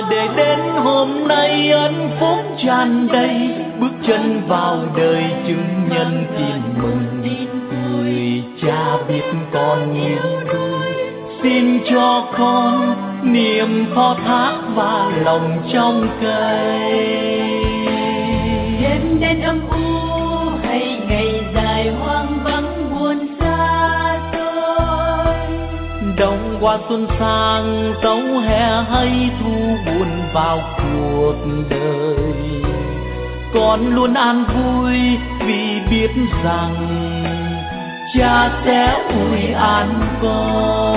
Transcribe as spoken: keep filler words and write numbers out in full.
để đến hôm nay hạnh phúc tràn đầy, bước chân vào đời chứng nhân tin mừng. Người cha biết con nghiêng đôi, xin cho con niềm phó thác và lòng trong cây. Đêm đen âm u hay ngày dài hoang vắng buồn xa xôi, Đông qua xuân sang dấu hè hay thu buồn vào cuộc đời, con luôn an vui vì biết rằng cha sẽ ủi an con.